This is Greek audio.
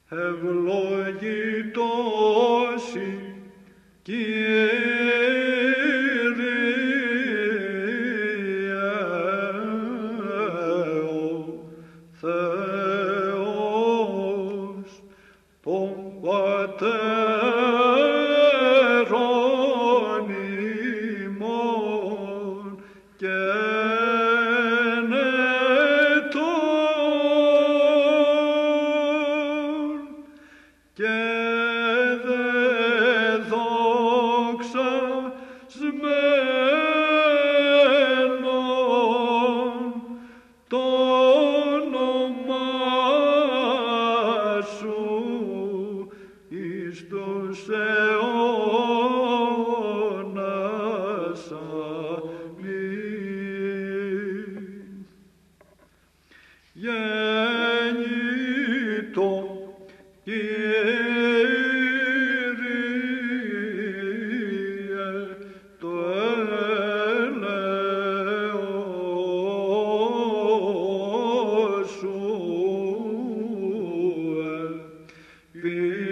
ευλογητός Κύριε ο Θεός των πατέρων ημών και ενετών και δεδοξασμένων το όνομά σου εις τους αιώνας. Αμήν. Γέννητο Κύριε το έλεος σου